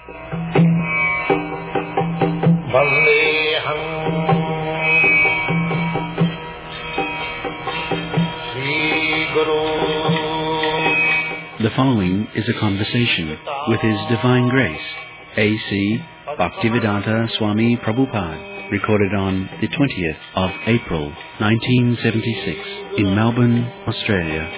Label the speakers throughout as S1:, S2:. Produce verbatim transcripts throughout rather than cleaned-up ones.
S1: Vandeham Sri Guru.
S2: The following is a conversation with His Divine Grace, A C Bhaktivedanta Swami Prabhupada, recorded on the twentieth of April, nineteen seventy-six, in Melbourne, Australia.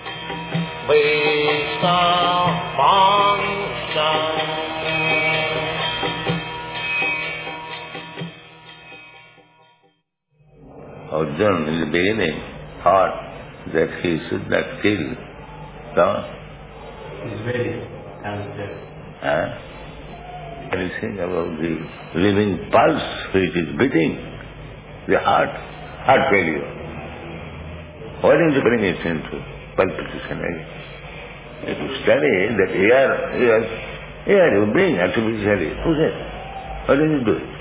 S3: Arjuna in the beginning thought that he should not kill Ravana.
S4: He's very talented.
S3: Huh? Anything about the living pulse which is beating, the heart, heart failure. Why don't you bring it into palpitation again? If you study that air, air, air you bring artificially, who said? Why don't you do it?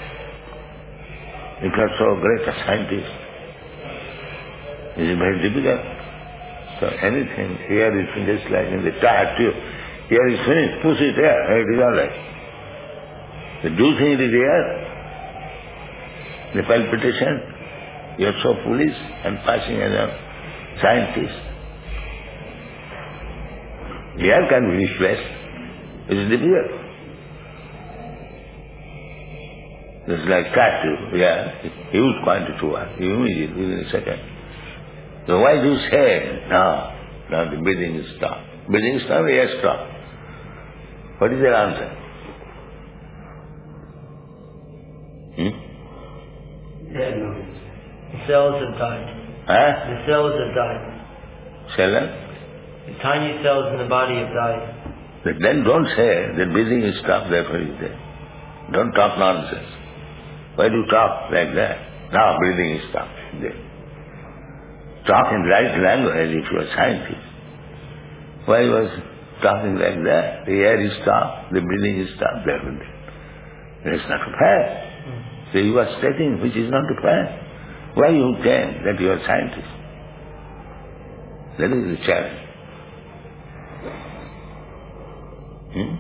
S3: If you are so great a scientist, it is very difficult. So anything, here is just like in the tire tube. Here is finished, push it there, it is all right. So do you think it is air? The palpitation, you are so foolish and passing as a scientist. The air can be replaced. It is difficult. It's like cat tube, yeah, huge quantity work, immediately, within a second. So why do you say, no, now the breathing is stopped. Breathing is stopped, yes, stopped. What is their answer? Hmm?
S4: Yeah, no. The cells have died.
S3: Huh?
S4: The cells have died.
S3: Shall I?
S4: The tiny cells in the body have died.
S3: But then don't say that breathing is stopped, therefore it is there. Don't talk nonsense. Why do you talk like that? Now breathing is stopped. There. Talk in right language if you are a scientist. Why was talking like that? The air is stopped, the breathing is stopped, therefore that's not fair. So you are stating which is not fair. Why you claim that you are a scientist? That is the challenge. Hmm?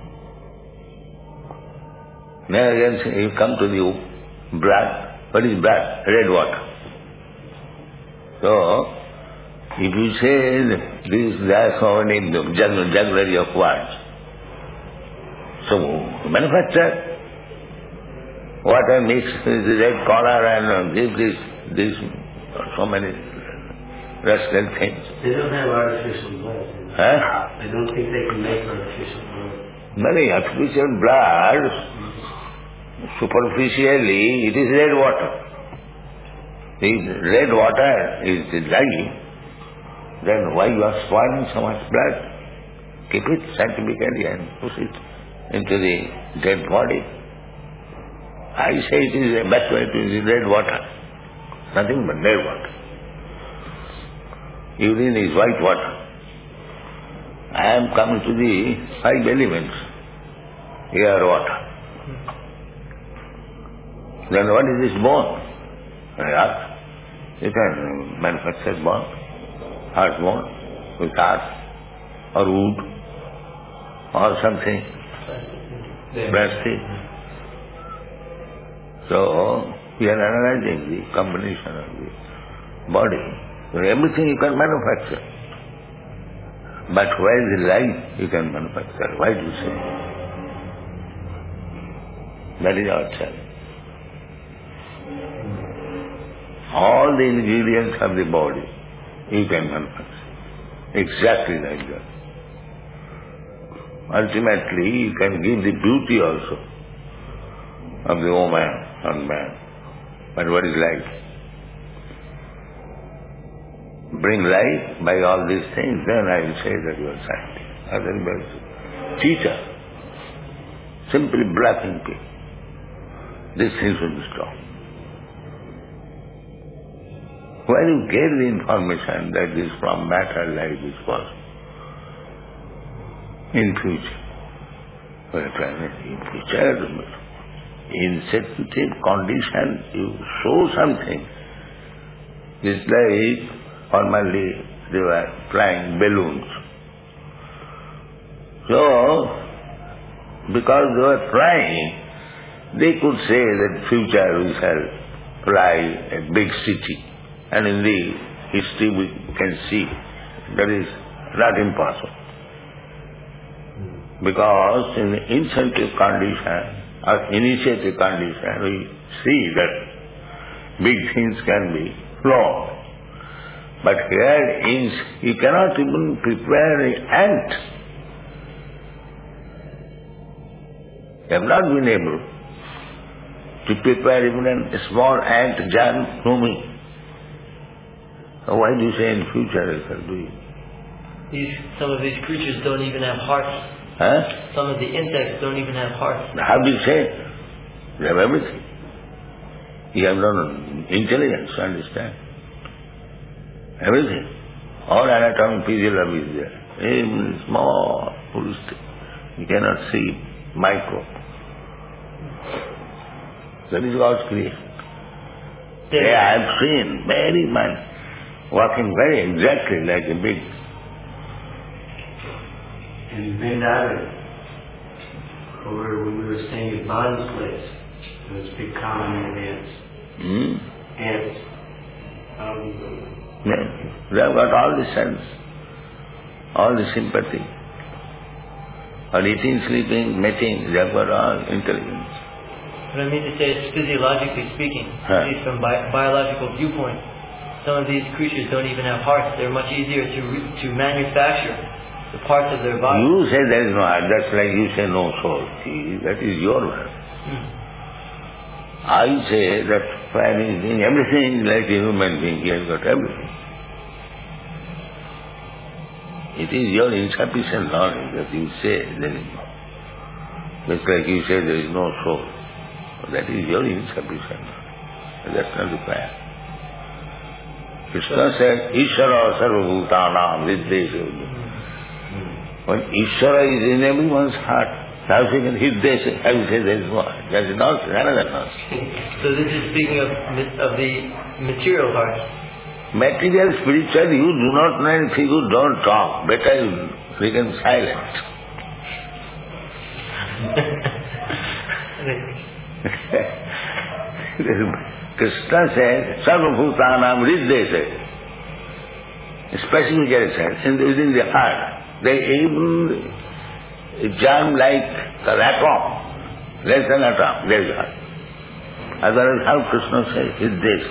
S3: Now again you come to the blood. What is blood? Red water. So, if you say that this, there are so many jugglery of words, so manufacture water mixed with the red color and give this, this, so many rascal things.
S4: They don't have artificial blood.
S3: Huh?
S4: I don't think they can make artificial blood.
S3: Many artificial blood, superficially, it is red water. If red water is the life, then why you are spoiling so much blood? Keep it scientifically and push it into the dead body. I say it is, that's why it is red water. Nothing but red water. Urine is white water. I am coming to the five elements. Air, water. Then what is this bone? Earth. You can manufacture bone, heart bone, with earth, or wood, or something, plastic. So, we are analyzing the combination of the body. So everything you can manufacture. But where is the life you can manufacture? Why do you say? That is our challenge. All the ingredients of the body you can manufacture. Exactly like that. Ultimately, you can give the beauty also of the woman and man. But what is life? Bring life by all these things, then I will say that you are scientist. Otherwise, teacher, simply bluffing people. These things will be stopped. Where you get the information that this from matter life is possible? In future. Well, in future, in sensitive condition, you show something. It's like formerly they were flying balloons. So, because they were trying, they could say that future we shall fly a big city. And in the history we can see that is not impossible. Because in the incentive condition or initiative condition, we see that big things can be flown. But here is, you cannot even prepare an ant. You have not been able to prepare even a small ant germ moving. So why do you say in future you shall do it?
S4: These, some of these creatures don't even have hearts.
S3: Huh?
S4: Some of the insects don't even have hearts.
S3: How do you say? You have everything. You have no intelligence to understand. Everything. All anatomic physiology is there. Even small, foolish thing. You cannot see micro. That is God's creation.
S4: There.
S3: I have seen very much walking very exactly like a big.
S5: In Bend Island, over when we were staying at Bond's place, there was a big colony of ants.
S3: Hmm?
S5: Ants. Um,
S3: Yeah. They have got all the sense, all the sympathy. Or eating, sleeping, mating, they have got all intelligence.
S4: What I mean to say is, physiologically speaking,
S3: Huh.
S4: at least from bi- biological viewpoint, some of these creatures don't even have hearts. They're much easier to re- to manufacture the parts of their body.
S3: You say there is no heart, that's like you say no soul. See, that is your word.
S4: Hmm.
S3: I say that man is doing everything like a human being, he has got everything. It is your insufficient knowledge that you say there is no. Just like you say there is no soul. That is your insufficient knowledge. That's not required. Krishna said, Ishvara sarvabhutanam viddesha. When Ishvara is in everyone's heart, how she can hit this, how you say there is no heart? That is nonsense, another nonsense.
S4: So this is speaking of ma- of the material heart.
S3: Material, spiritual, you do not know anything, you don't talk. Better you become silent. Krishna says, Sarvabhutanam Riddhese. Specifically said, in the, within the heart, they even germ like an atom, less than atom, there is heart. Otherwise, how Krishna says, Riddhese.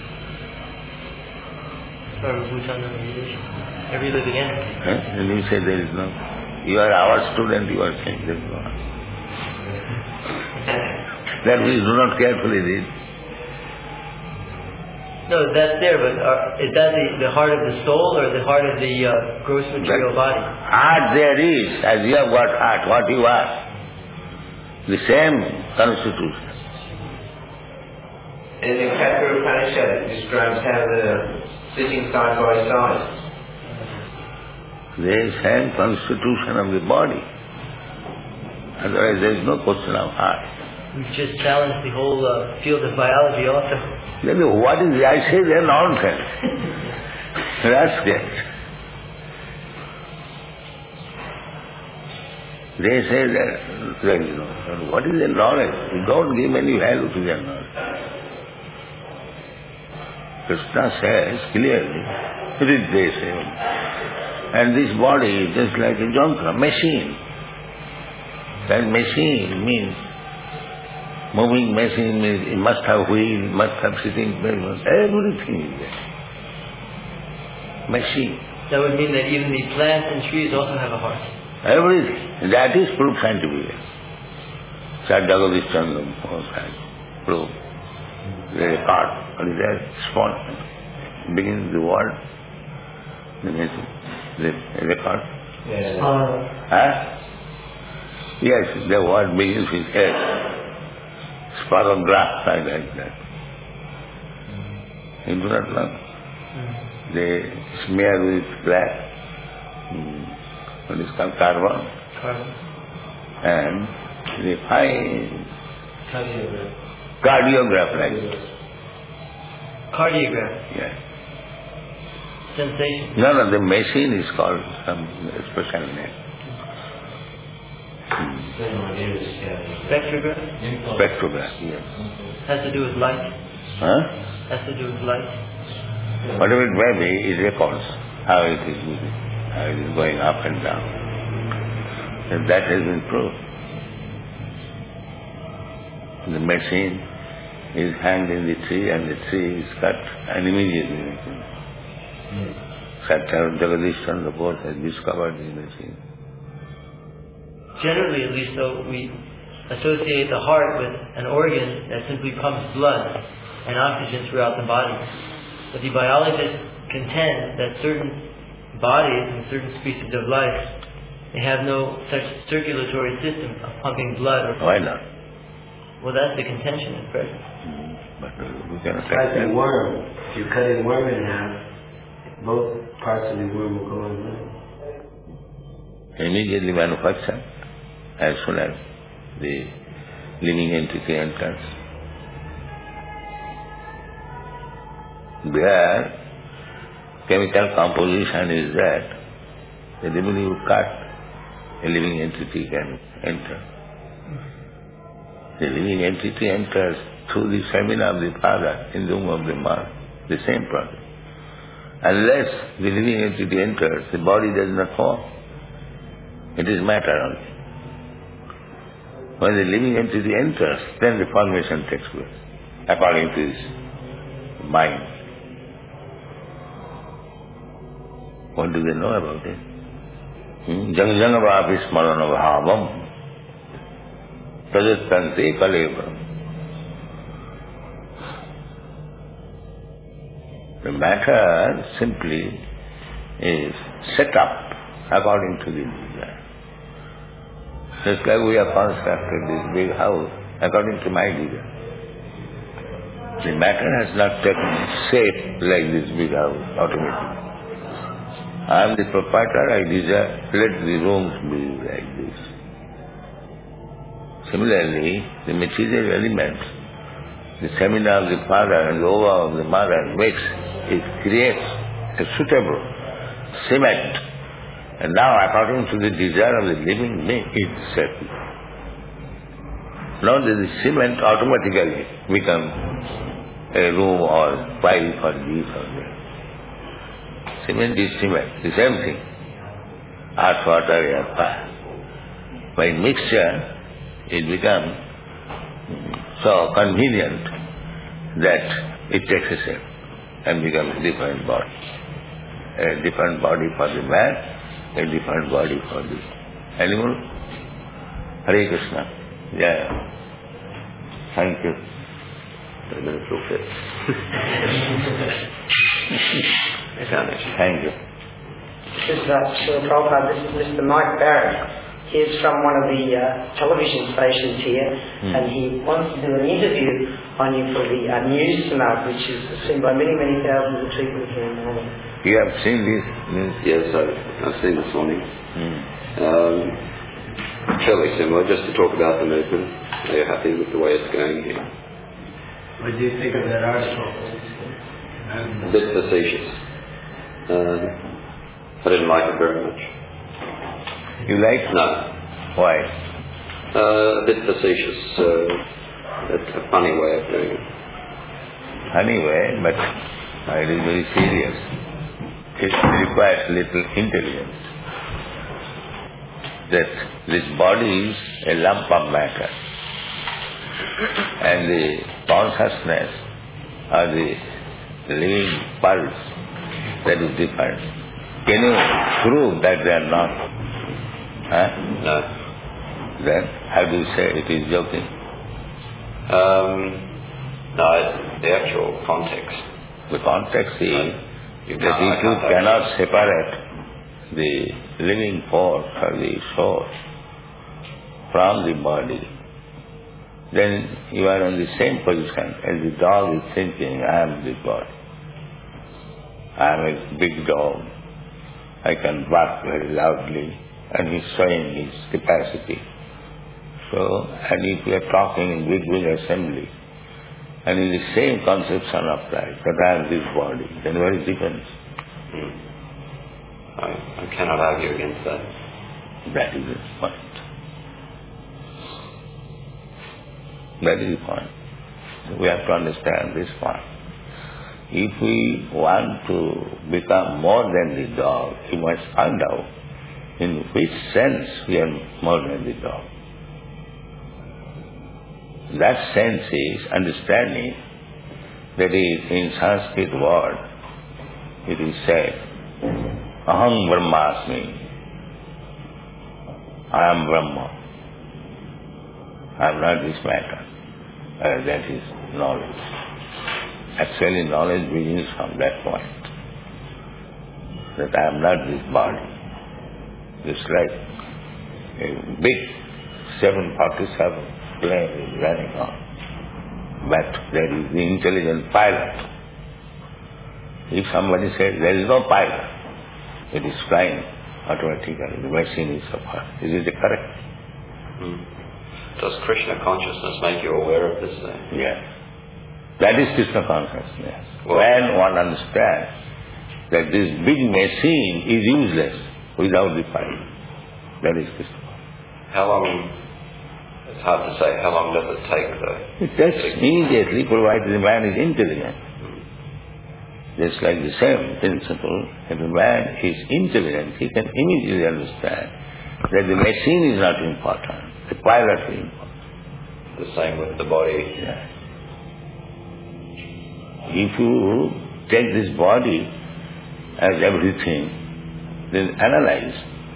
S4: Every living entity.
S3: Eh? And you say there is no. You are our student, you are saying there is no. That we do not carefully read.
S4: No, that's there, but uh, is that the, the heart of the soul or the heart of the uh, gross material
S3: That
S4: body?
S3: heart there is, as you have got heart, what you are. The same constitution.
S5: in the Katha Upanishad, it describes how the sitting side by side.
S3: There is same constitution of the body. Otherwise there is no question of heart.
S4: We've just challenged the whole uh, field of biology also.
S3: Then what is, I say they are nonsense. That's it. They say that, that you know, what is their knowledge? You don't give any value to their knowledge. Krishna says clearly, it is they say. And this body is just like a jantra, machine. That machine means, moving machine means it must have wheel, it must have sitting place, everything is there. Machine.
S4: That would mean that even the plants and trees also have a heart.
S3: Everything. That is proof scientifically. Sadhagavadis Chandam, proof. There is a part, what is that? Spawn. Begins the word. The machine. The record.
S5: Yes.
S3: Huh? Yes, the word begins with S. Sparograph, I like that. You do not know? They smear with black, mm, what is called carbon,
S4: Carbon.
S3: and they find
S5: Cardiograph.
S3: cardiograph like this.
S4: Cardiograph.
S3: Yeah.
S4: Sensation.
S3: No, no, the machine is called some special name. Hmm.
S4: Spectrograph?
S3: Spectrograph, yes.
S4: Has to do with light?
S3: Huh?
S4: Has to do with light?
S3: Whatever it may be, it records how it is moving, how it is going up and down. And that has been proved. The machine is hanged in the tree and the tree is cut and immediately it is. Satyam Jagadish Chandra Bose has discovered the machine.
S4: Generally, at least, though, we associate the heart with an organ that simply pumps blood and oxygen throughout the body. But the biologists contend that certain bodies and certain species of life, they have no such circulatory system of pumping blood.
S3: Why not?
S4: Well, that's the contention at present.
S3: Mm, but uh, we cannot
S5: It's like
S3: accept.
S5: a worm. If you cut a worm in half, both parts of the worm will go undone.
S3: Immediately manufacture as soon as the living entity enters. Where chemical composition is that, the moment you cut, a living entity can enter. The living entity enters through the semina of the father in the womb of the mother, the same process. Unless the living entity enters, the body does not form. It is matter only. When the living entity enters, then the formation takes place, according to his mind. What do they know about it? Jang jangavapi smaranabhavam tajastante kaleva. The matter simply is set up according to the desire. Just like we have constructed this big house according to my desire. The matter has not taken shape like this big house automatically. I am the proprietor, I desire, let the rooms be like this. Similarly, the material elements, the semina of the father and the ova of the mother makes, it creates a suitable cement. And now, according to the desire of the living being, it settles. Now the cement automatically becomes a room or pipe or this or that. Cement is cement, the same thing. Earth, water, air, fire. By mixture, it becomes so convenient that it takes a shape and becomes a different body. A different body for the man, a different body for the animal. Hare Krishna. Jaya. Thank you. That's okay. Thank you.
S6: This is uh, Srila Prabhupada. This is Mister Mike Barrett. He's from one of the uh, television stations here, mm. and he wants to do an interview on you for the uh, news tonight, which is seen by many, many thousands of people here in Melbourne.
S3: You have seen this news?
S7: Yes, I've, I've seen this morning.
S3: Mm.
S7: Um, fairly similar, just to talk about the movement. Are you happy with the way it's going here?
S5: What do you think of that article?
S7: A bit facetious. Uh, I didn't like it very much.
S3: You like?
S7: No.
S3: Why?
S7: Uh, a bit facetious. Uh, it's a funny way of doing it.
S3: Funny way, but it is very serious. It requires little intelligence. That this body is a lump of matter. And the consciousness or the living pulse, that is different. Can you prove that they are not? Huh?
S7: No.
S3: Then how do you say it is joking?
S7: Um, no, the actual context.
S3: The context is
S7: No, you
S3: that
S7: can't-
S3: if you
S7: I can't
S3: cannot separate the living force or the soul from the body, then you are in the same position as the dog is thinking, I am the body. I am a big dog. I can bark very loudly, and he's showing his capacity. So, and if we are talking in big, big assembly, and in the same conception of life, that I am this body, then what is the difference?
S7: Hmm. I, I cannot argue against that.
S3: That is the point. That is the point. So we have to understand this point. If we want to become more than the dog, we must find out in which sense we are more than the dog. That sense is understanding that is in Sanskrit word, it is said, Aham Brahmasmi. I am Brahma. I am not this matter. Uh, that is knowledge. Actually, knowledge begins from that point. That I am not this body. It's like a big seven forty-seven plane is running on. But there is the intelligent pilot. If somebody says there is no pilot, it is flying automatically, the machine is apart. Is it correct?
S7: Hmm. Does Krishna consciousness make you aware of this thing?
S3: Yes. That is Krishna consciousness.
S7: Well,
S3: when one understands that this big machine is useless without the pilot, that is Krishna consciousness.
S7: How long, it's hard to say, how long does it take though?
S3: It takes immediately, provided the man is intelligent. Just like the same principle, if a man is intelligent, he can immediately understand that the machine is not important, the pilot is important.
S7: The same with the body.
S3: Yeah. If you take this body as everything, then analyze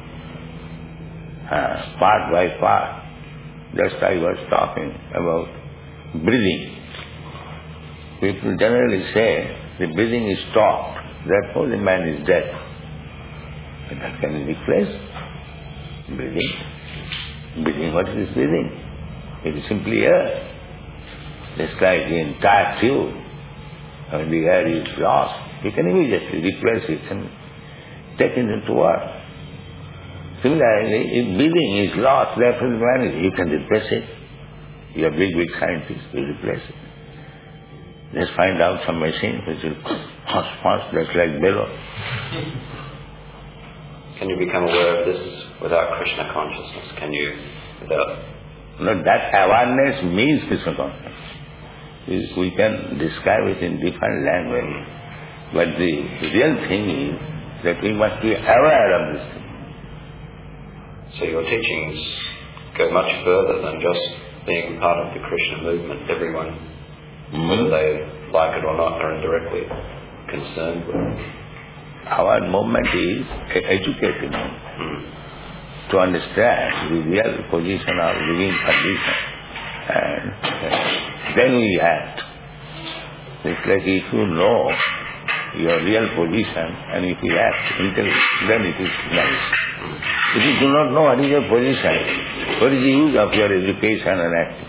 S3: uh, part by part. Just I was talking about breathing. People generally say the breathing is stopped, therefore the man is dead. But that can be replaced. Breathing. Breathing, what is breathing? It is simply air. Just like the entire tube, when the air is lost, you can immediately replace it and take it into work. Similarly, if breathing is lost, therefore the man is, you can replace it. You are big, big scientists, you replace it. Just find out some machine which will fast, fast, just like bellow.
S7: Can you become aware of this without Krishna consciousness? Can you, without...
S3: No, that awareness means Krishna consciousness. We can describe it in different language, but the real thing is that we must be aware of this thing.
S7: So your teachings go much further than just being part of the Krishna movement. Everyone, mm-hmm. whether they like it or not, are indirectly concerned with it.
S3: Our movement is educated
S7: mm.
S3: to understand the real position of living condition, and uh, then we act. It's like if you know your real position and if you act intelligently, then it is nice. If you do not know what is your position, what is the use of your education and acting?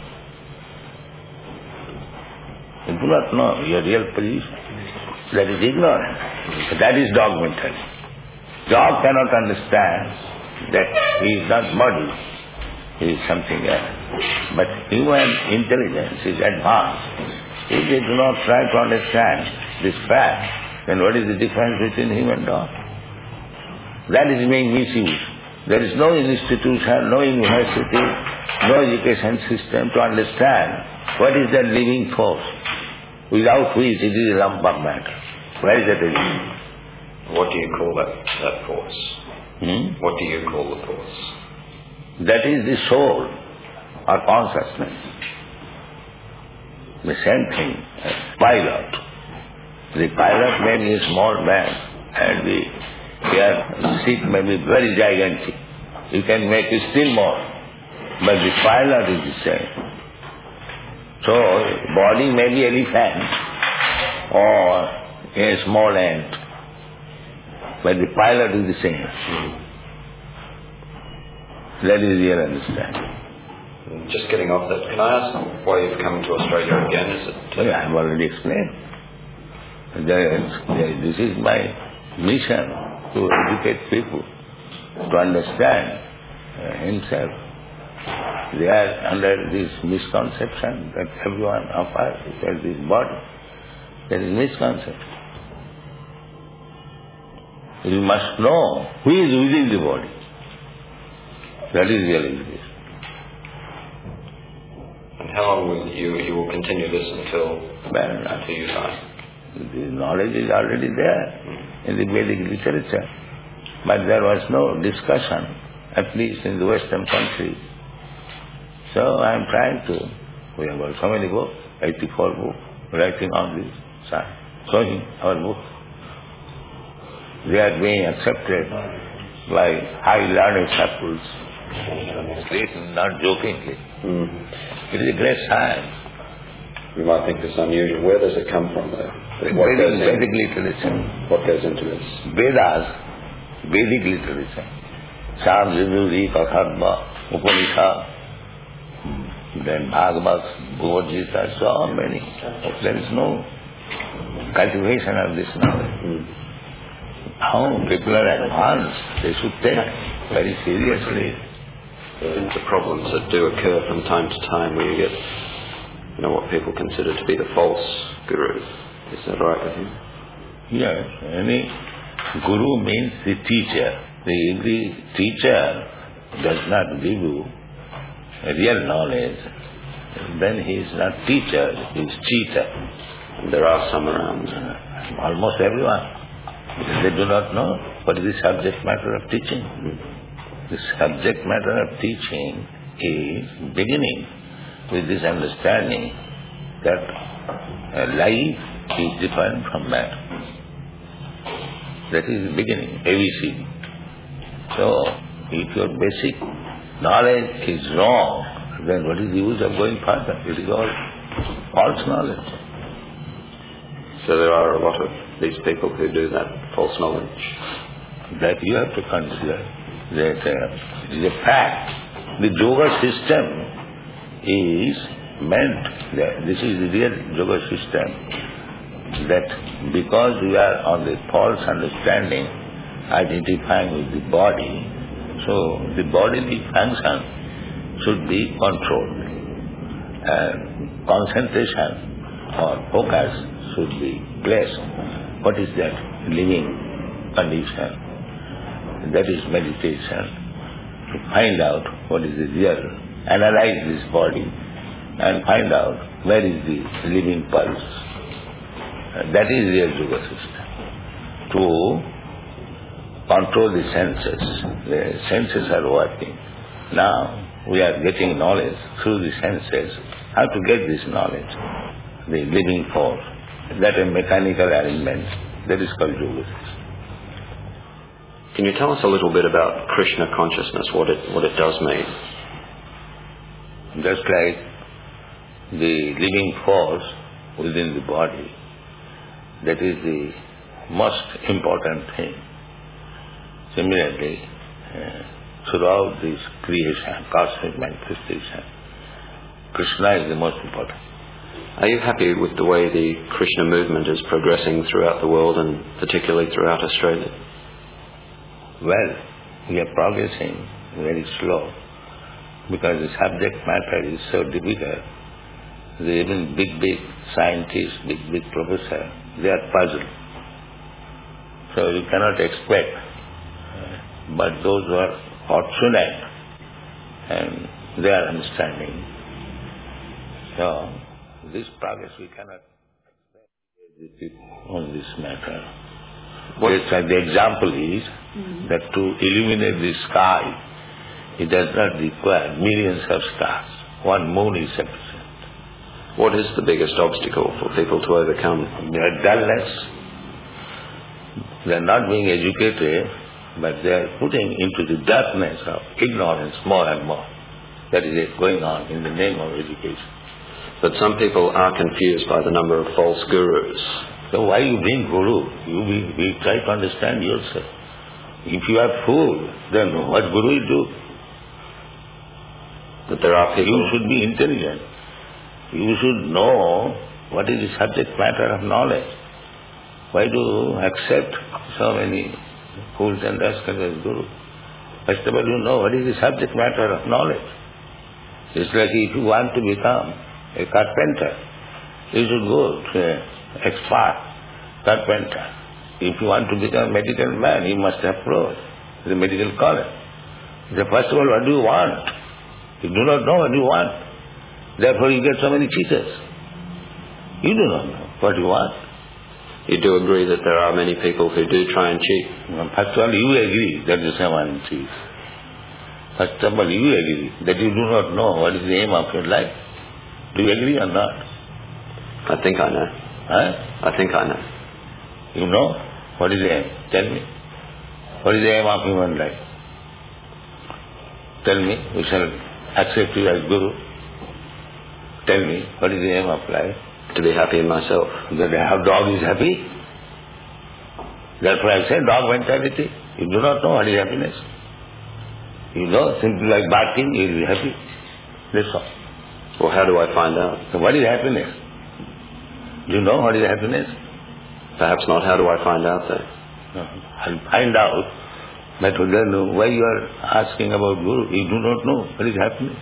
S3: You do not know your real position. That is ignorance. That is dog mentality. Dog cannot understand that he is not body, he is something else. But human intelligence is advanced. If they do not try to understand this fact, then what is the difference between him and dog? That is being misused. There is no institution, no university, no education system to understand what is that living force, without which it is a lump of matter. Where is that living?
S7: What do you call that, that force?
S3: Hmm?
S7: What do you call the force?
S3: That is the soul or consciousness. The same thing as pilot. The pilot may be a small man and the Your seat may be very gigantic. You can make it still more. But the pilot is the same. So, body may be elephant or a small ant. But the pilot is the same. That is your understanding.
S7: Just getting off that, can I ask why you've come to Australia again? Is it?
S3: Well, I have already explained. This is my mission, to educate people to understand uh, himself. They are under this misconception that everyone of us has this body. That is misconception. You must know who is within the body. That is real education.
S7: And how long will you, you will continue this until,
S3: Well,
S7: until you die?
S3: the knowledge is already there in the Vedic literature. But there was no discussion, at least in the Western countries. So I am trying to, we have got so many books, eighty-four books, writing on this, showing our books. They are being accepted by high learned circles. Written not jokingly.
S7: Mm.
S3: It is a great science.
S7: You might think it's unusual. Where does it come from, though? What
S3: Vedic,
S7: goes in-
S3: Vedic literature.
S7: What goes into this?
S3: Vedas, Vedic literature. Sam, Yajurveda, Katharva, Upanishad, then Bhagavad, Bhagavad Gita, so many. There is no cultivation of this knowledge.
S7: Mm.
S3: How people are advanced, they should take very seriously.
S7: The, the problems that do occur from time to time where you get, you know, what people consider to be the false guru. Is that right with you?
S3: Yes, any guru means the teacher. The every teacher does not give you real knowledge, then he is not teacher, he is cheater.
S7: And there are some around.
S3: Almost everyone. They do not know what is the subject matter of teaching. The subject matter of teaching is beginning with this understanding that uh, life is different from matter. That is the beginning, A B C. So, if your basic knowledge is wrong, then what is the use of going further? It is all false knowledge.
S7: So there are a lot of these people who do that false knowledge.
S3: That you have to consider that uh, it is a fact. The yoga system is meant, that this is the real yoga system, that because we are on the false understanding, identifying with the body, so the bodily function should be controlled. And concentration or focus should be placed. What is that? Living condition. That is meditation. To find out what is the real, analyze this body and find out where is the living pulse. Uh, that is real yoga system. To control the senses. The senses are working. Now we are getting knowledge through the senses. How to get this knowledge? The living force. That a mechanical arrangement. That is called yoga system.
S7: Can you tell us a little bit about Krishna consciousness, what it what it does mean?
S3: Just like the living force within the body, that is the most important thing. Similarly, uh, throughout this creation, cosmic manifestation, Krishna is the most important.
S7: Are you happy with the way the Krishna movement is progressing throughout the world and particularly throughout Australia?
S3: Well, we are progressing very slow because the subject matter is so difficult. The even big, big scientists, big, big professors, they are puzzled. So you cannot expect. Uh, but those who are fortunate and they are understanding. So this progress we cannot expect on this matter.
S7: What?
S3: Just like the example is mm-hmm. that to illuminate the sky, it does not require millions of stars. One moon is sufficient.
S7: What is the biggest obstacle for people to overcome?
S3: Their dullness. They are not being educated, but they are putting into the darkness of ignorance more and more. That is it going on in the name of education.
S7: But some people are confused by the number of false gurus.
S3: So why you bring guru? You be, be try to understand yourself. If you are fool, then what guru will do?
S7: But there are people...
S3: You should be intelligent. You should know what is the subject matter of knowledge. Why do you accept so many fools and rascals as guru? First of all, you know what is the subject matter of knowledge. It's like if you want to become a carpenter, you should go to an expert carpenter. If you want to become a medical man, you must approach the medical college. So first of all, what do you want? You do not know what you want. Therefore you get so many cheaters. You do not know what you want.
S7: You do agree that there are many people who do try and cheat?
S3: Well, first of all, you agree that is someone cheats. First of all, you agree that you do not know what is the aim of your life. Do you agree or not?
S7: I think I know.
S3: Huh?
S7: I think I know.
S3: You know what is the aim? Tell me. What is the aim of human life? Tell me. We shall accept you as Guru. Tell me, what is the aim of life?
S7: To be happy in myself.
S3: That a dog is happy. Therefore I say dog mentality. You do not know what is happiness. You know, simply like barking, you will be happy. That's all.
S7: Well, how do I find out?
S3: So what is happiness? Do you know what is happiness?
S7: Perhaps not. How do I find out though?
S3: No. I'll find out. But then why you are asking about Guru? You do not know what is happiness.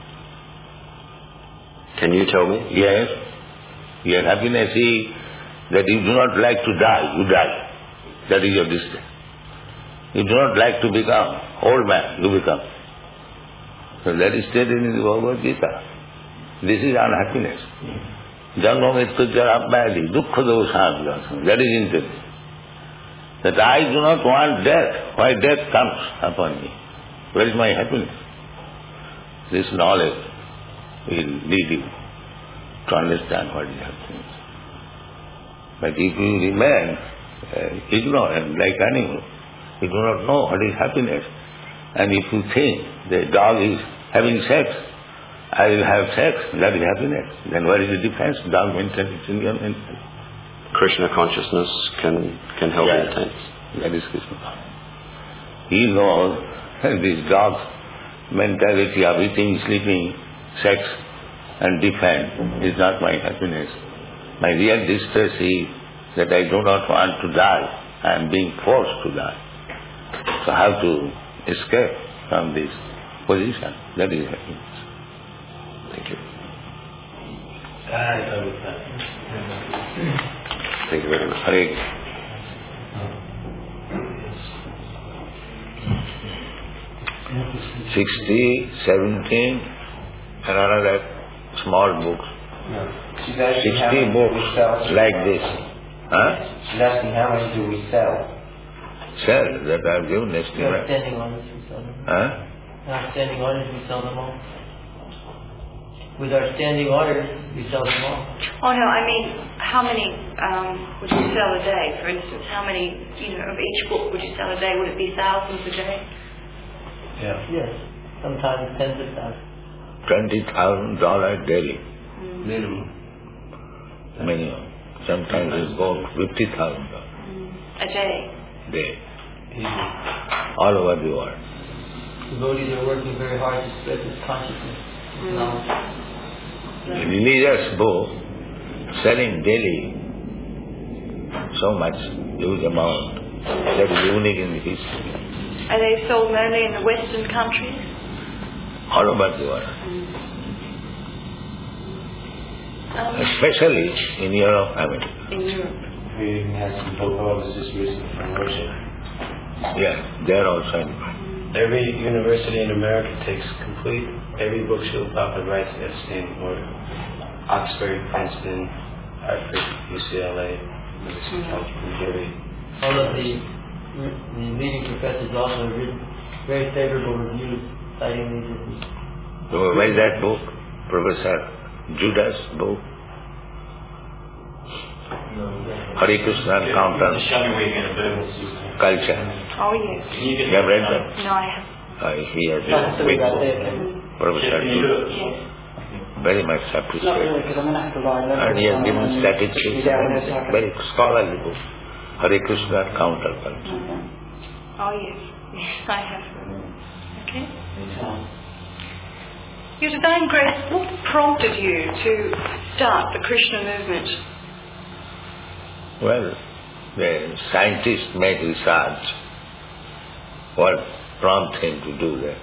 S7: Can you tell me?
S3: Yes. Your happiness is that you do not like to die, you die. That is your distress. You do not like to become old man, you become. So that is stated in the Bhagavad Gita. This is unhappiness. Janma mrityu jara vyadhi dukkha dosam. That is intelligence. That I do not want death. Why death comes upon me? Where is my happiness? This knowledge will lead you to understand what is happiness. But if you remain uh, ignorant like animal, you do not know what is happiness, and if you think the dog is having sex, I will have sex, that is happiness, then what is the difference? Dog mentality in your mentality.
S7: Krishna consciousness can, can help
S3: Yeah.
S7: me attain this.
S3: That is Krishna. He knows this dog's mentality of eating, sleeping, sex and defend is not my happiness. My real distress is that I do not want to die. I am being forced to die. So I have to escape from this position. That is happiness.
S7: Thank you.
S5: I understand.
S7: Thank you very much.
S3: Hare Krishna. Sixty, seventeen, and another small books.
S5: She's asking how
S3: Sixty
S5: many do
S3: books
S5: we sell?
S3: like this. Huh?
S5: She's asking how many do we sell?
S3: Sell that I have given next
S4: We have
S3: year.
S4: standing orders, we sell them.
S3: Huh?
S4: We have standing orders, we sell them all. With our standing orders, we sell them all.
S8: Oh no, I mean, how many um, would you sell a day? For instance, how many, you know, of each book would you sell a day? Would it be thousands a day?
S5: Yeah.
S4: Yes, sometimes tens of thousands.
S3: Twenty thousand dollars daily.
S8: Mm.
S5: Minimum.
S3: Minimum. Sometimes it goes fifty thousand dollars
S8: Mm. A day?
S3: day.
S5: Easy.
S3: All over the world.
S4: Devotees are working very hard to spread this consciousness.
S8: Mm.
S4: Knowledge.
S3: Religious book selling daily so much huge amount. That is unique in the history.
S8: Are they sold mainly in the Western countries?
S3: All over the world.
S8: Mm. Um,
S3: Especially in Europe, America.
S8: in Europe.
S5: We even had some proposals just recently from Russia.
S3: Yeah, there also.
S5: Every university in America takes complete, every book Srila Prabhupada writes at standing order. Oxford, Princeton, Harvard, U C L A, University of California.
S4: All of the, the leading professors also have written very favorable reviews citing these issues.
S3: So where is that book? Professor Judas' book? Hare Krishna Counter Culture.
S8: Oh yes.
S3: You have read that?
S8: No, I haven't.
S3: Uh, he has
S4: That's
S3: a
S4: the way
S3: big
S4: that
S3: book.
S4: they
S3: Professor Judas.
S8: Yes.
S3: Very much appreciated. And he has given statistics. Very scholarly book. Hare Krishna Counter Culture.
S8: Oh yes. Yes, I have. Okay. Your Divine Grace, what prompted you to start the Krishna movement?
S3: Well, the scientist made research. What prompted him to do that?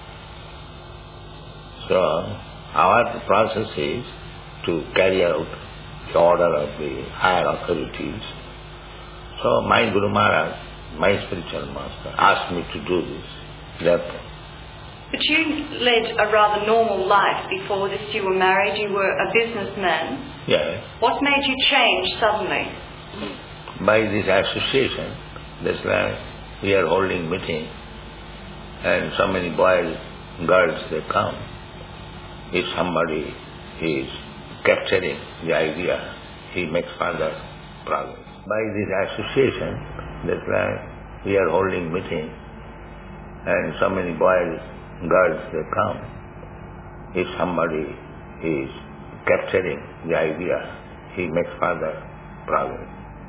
S3: So, our process is to carry out the order of the higher authorities. So, my Guru Maharaj, my spiritual master, asked me to do this. Therefore,
S8: But you led a rather normal life before this. You were married, you were a businessman.
S3: Yes.
S8: What made you change suddenly?
S3: By this association, that's like we are holding meeting and so many boys, girls, they come. If somebody is capturing the idea, he makes further progress. By this association, that's like we are holding meeting and so many boys, girls, they come. If somebody is capturing the idea, he makes further progress.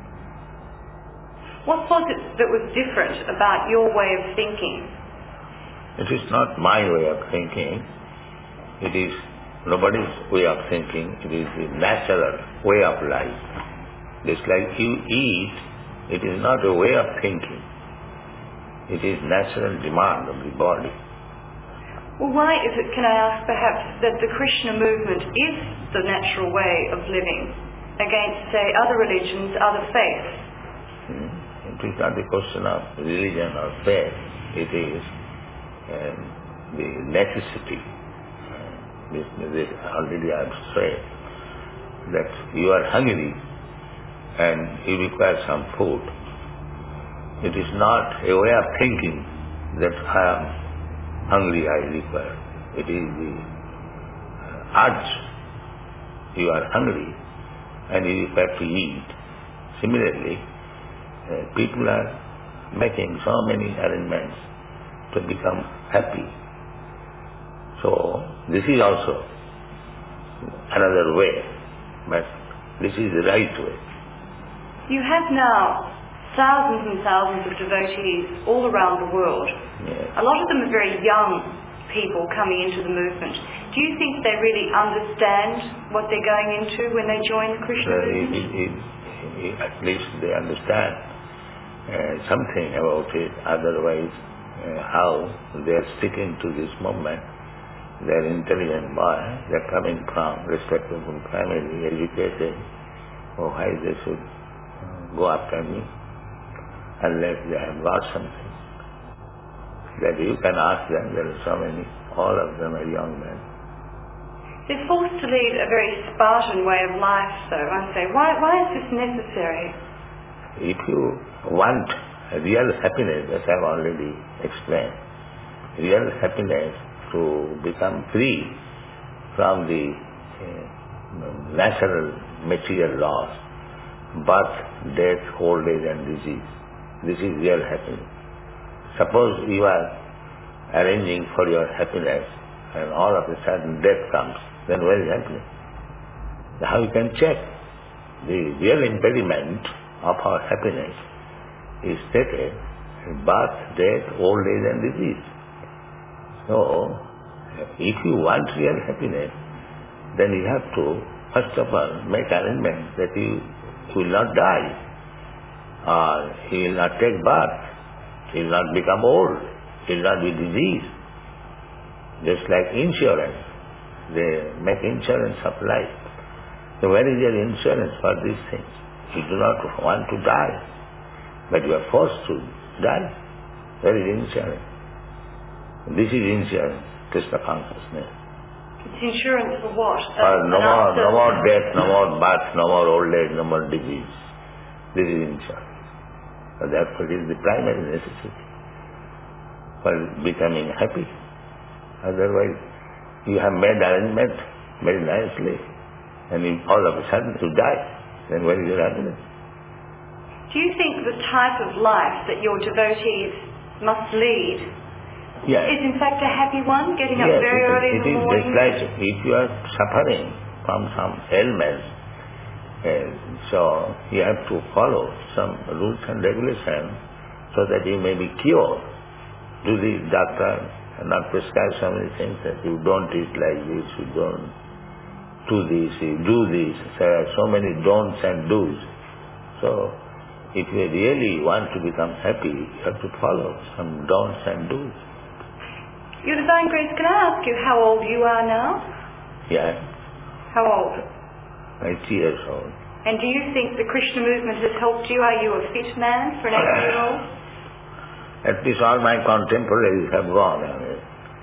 S8: What was it that was different about your way of thinking?
S3: It is not my way of thinking. It is nobody's way of thinking. It is the natural way of life. Just like you eat, it is not a way of thinking. It is natural demand of the body.
S8: Well, why is it, can I ask perhaps, that the Krishna movement is the natural way of living against, say, other religions, other faiths?
S3: Hmm. It is not a question of religion or faith. It is um, the necessity. Uh, this, this already I have said that you are hungry and you require some food. It is not a way of thinking that I am hungry, I require. It is the uh, urge. You are hungry and you require to eat. Similarly, uh, people are making so many arrangements to become happy. So, this is also another way, but this is the right way.
S8: You have now thousands and thousands of devotees all around the world.
S3: Yes.
S8: A lot of them are very young people coming into the movement. Do you think they really understand what they're going into when they join the Krishna
S3: Well,
S8: movement?
S3: it, it, it, at least they understand uh, something about it. Otherwise, uh, how they are sticking to this movement. They are intelligent boy. They are coming from respectable family, educated. Oh, why they should go after me unless they have got something. That you can ask them. There are so many. All of them are young men.
S8: They're forced to lead a very Spartan way of life, though, aren't they? Why, why is this necessary?
S3: If you want real happiness, as I have already explained, real happiness to become free from the uh, natural material laws, birth, death, old age and disease. This is real happiness. Suppose you are arranging for your happiness and all of a sudden death comes, then where is happiness? How you can check? The real impediment of our happiness is stated in birth, death, old age and disease. So, if you want real happiness, then you have to, first of all, make arrangements that you will not die, or he will not take birth, he will not become old, he will not be diseased. Just like insurance, they make insurance of life. So where is your insurance for these things? You do not want to die, but you are forced to die. Where is insurance? This is insurance, Krishna consciousness.
S8: It's insurance for what?
S3: For no more, no more death, no more birth, no more old age, no more disease. This is insurance. So therefore it is the primary necessity for becoming happy. Otherwise, you have made arrangement very nicely, and if all of a sudden you die, then where is your happiness?
S8: Do you think the type of life that your devotees must lead
S3: yes.
S8: is in fact a happy one, getting up
S3: yes,
S8: very
S3: it,
S8: early
S3: it
S8: in the
S3: is
S8: morning?
S3: just like if you are suffering from some ailment, uh, so you have to follow some rules and regulations so that you may be cured. Do the doctor not prescribe so many things that you don't eat like this, you don't do this, you do this. There are so many don'ts and do's. So, if you really want to become happy, you have to follow some don'ts and do's.
S8: Your Divine Grace, can I ask you how old you are now?
S3: Yeah.
S8: How old?
S3: eighty years old.
S8: And do you think the Krishna movement has helped you? Are you a fit man for an eighty-year-old?
S3: At least all my contemporaries have gone. I mean,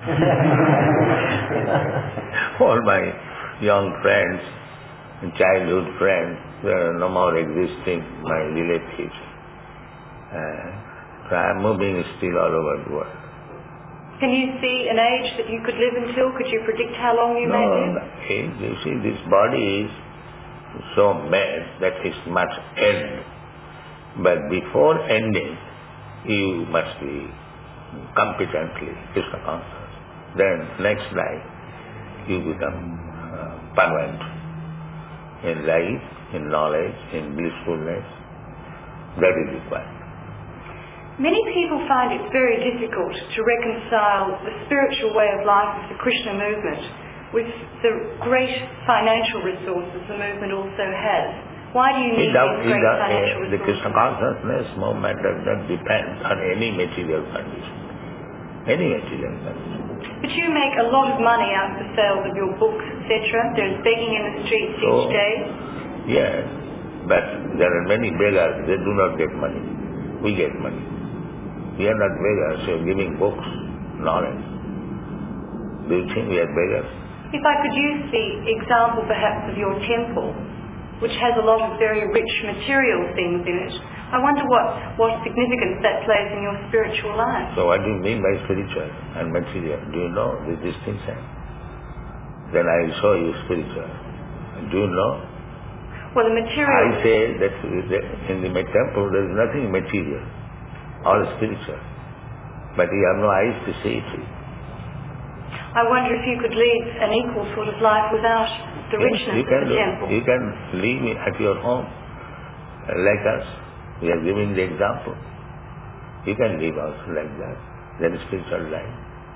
S3: All my young friends, childhood friends, they are no more existing, my relatives. Uh, so I am moving still all over the world.
S8: Can you see an age that you could live until? Could you predict how long you
S3: no,
S8: may live?
S3: No, you see, this body is so made that it must end. But before ending, you must be competently Krishna conscious. Then next life, you become uh, permanent in life, in knowledge, in blissfulness. That is required.
S8: Many people find it very difficult to reconcile the spiritual way of life of the Krishna movement with the great financial resources the movement also has. Why do you need
S3: Without,
S8: these great
S3: without,
S8: financial
S3: uh,
S8: resources?
S3: The Krishna consciousness movement does not depend on any material condition. Any material condition.
S8: But you make a lot of money out of the sales of your books, et cetera. There's begging in the streets
S3: So,
S8: each day.
S3: Yes, but there are many beggars, they do not get money. We get money. We are not beggars, we are giving books, knowledge. Do you think we are beggars?
S8: If I could use the example perhaps of your temple, which has a lot of very rich material things in it, I wonder what, what significance that plays in your spiritual life.
S3: So what do you mean by spiritual and material? Do you know the distinction? Then I will show you spiritual. Do you know?
S8: Well, the material...
S3: I say that in the temple there is nothing material, all spiritual. But you have no eyes to see it.
S8: I wonder if you could lead an equal sort of life without the
S3: Yes,
S8: richness
S3: you can
S8: of the
S3: do,
S8: temple.
S3: You can live at your home, like us. We are giving the example. You can live also like that. That is spiritual life.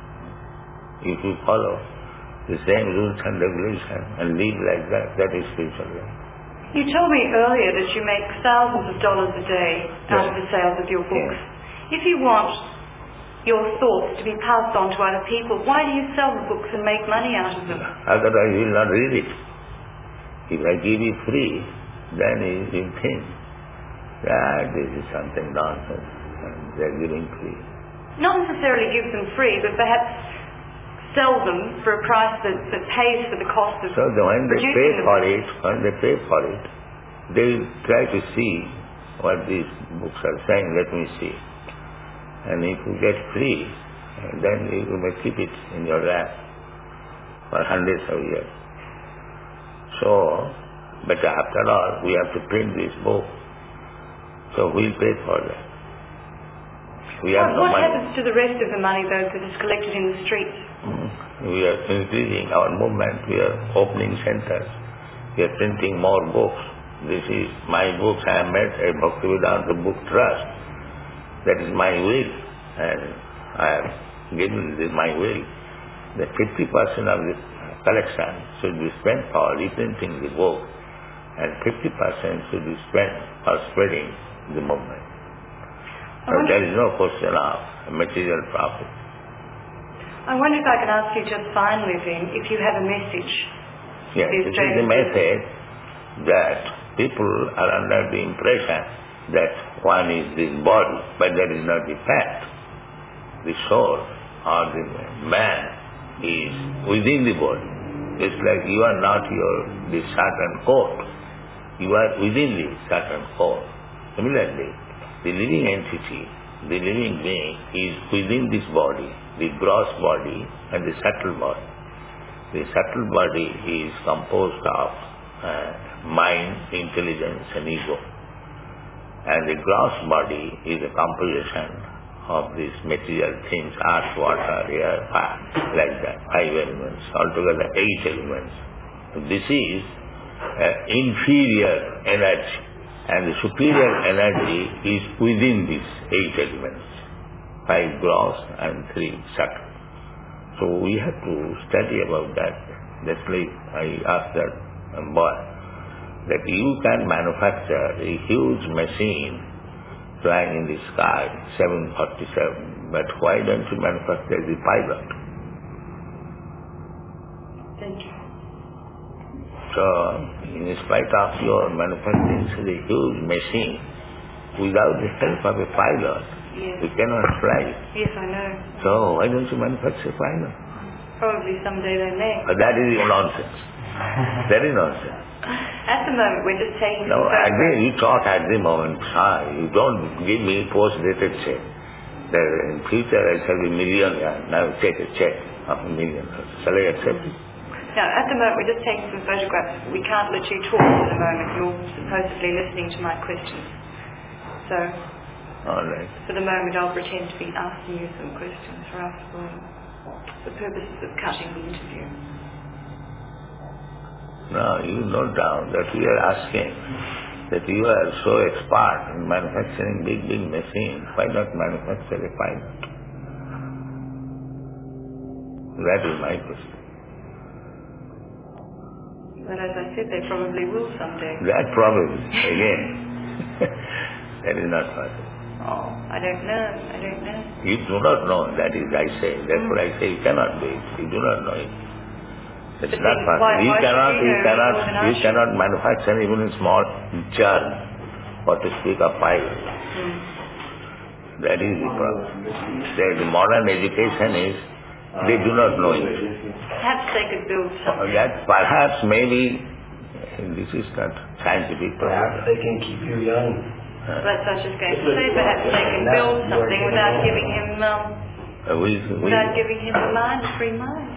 S3: If you follow the same rules and regulations and live like that, that is spiritual life.
S8: You told me earlier that you make thousands of dollars a day out
S3: Yes.
S8: of the sales of your books.
S3: Yes.
S8: If you want your thoughts to be passed on to other people, why do you sell the books and make money out of them?
S3: Otherwise you will not read it. If I give you free, then you will think that this is something nonsense and they are giving free.
S8: Not necessarily give them free, but perhaps sell them for a price that, that pays for the cost of
S3: So the, when they
S8: producing
S3: pay
S8: the
S3: for
S8: books.
S3: it, when they pay for it, they will try to see what these books are saying, let me see. And if you get free, then you may keep it in your lap for hundreds of years. So, but after all, we have to print this book. So we'll pay for that. We have
S8: What,
S3: no
S8: what
S3: money.
S8: happens to the rest of the money, though, that is collected in the streets?
S3: Mm. We are increasing our movement. We are opening centers. We are printing more books. This is my books. I have made a Bhaktivedanta Book Trust. That is my will. And I have given this my will. The fifty percent of the collection should be spent for reprinting the book, and fifty percent should be spent for spreading the movement. So there is no question of material profit.
S8: I wonder if I can ask you just finally then, if you have a message.
S3: Yes,
S8: The
S3: this is the
S8: Australian
S3: message that people are under the impression that one is this body, but that is not the fact. The soul or the man is within the body. It's like you are not your the shirt and coat. You are within the shirt and coat. Similarly, the living entity, the living being is within this body, the gross body and the subtle body. The subtle body is composed of uh, mind, intelligence and ego. And the gross body is a composition of these material things, earth, water, air, fire, like that, five elements, altogether eight elements. This is uh, inferior energy, and the superior energy is within these eight elements, five gross and three subtle. So we have to study about that. That's why I asked that boy that you can manufacture a huge machine flying in the sky, seven forty-seven, but why don't you manufacture the pilot?
S8: Thank you.
S3: So, in spite of your manufacturing such a huge machine, without the help of a pilot,
S8: Yes.
S3: you cannot fly.
S8: Yes, I know.
S3: So why don't you manufacture a pilot?
S8: Probably someday they may.
S3: But that is nonsense. Very nonsense.
S8: At the moment, we're just taking
S3: No,
S8: some
S3: at the,
S8: photographs.
S3: you talk at the moment. Ah, you don't give me post-dated check. That in future I shall be millionaire. Now take a check of a million. Shall I accept it?
S8: No, at the moment, we're just taking some photographs. We can't let you talk at the moment. You're supposedly listening to my questions. So,
S3: All right.
S8: for the moment, I'll pretend to be asking you some questions for us for the purposes of cutting the interview.
S3: Now you note down that we are asking that you are so expert in manufacturing big, big machines. Why not manufacture a pilot? That is my question.
S8: But as I said, they probably will someday.
S3: That probably, again, that is not possible.
S8: Oh, I don't know. I don't know.
S3: You do not know, that is I say. Therefore I say you cannot do it. You do not know it. It's
S8: But
S3: not
S8: then
S3: possible.
S8: why-
S3: you
S8: why should
S3: cannot,
S8: you
S3: you
S8: know
S3: cannot,
S8: more than I
S3: you
S8: should?
S3: cannot manufacture even a small jar, or to speak of pilot.
S8: Hmm.
S3: That is the problem. The, the modern education is, they do not know it.
S8: Perhaps they could build something.
S3: That perhaps maybe, this is not scientific
S5: Perhaps
S3: problem.
S5: they can keep you young.
S3: Uh,
S8: That's what I was just going to say. Perhaps they can build something without giving him, um,
S3: uh, we, we,
S8: without giving him a mind, a free mind.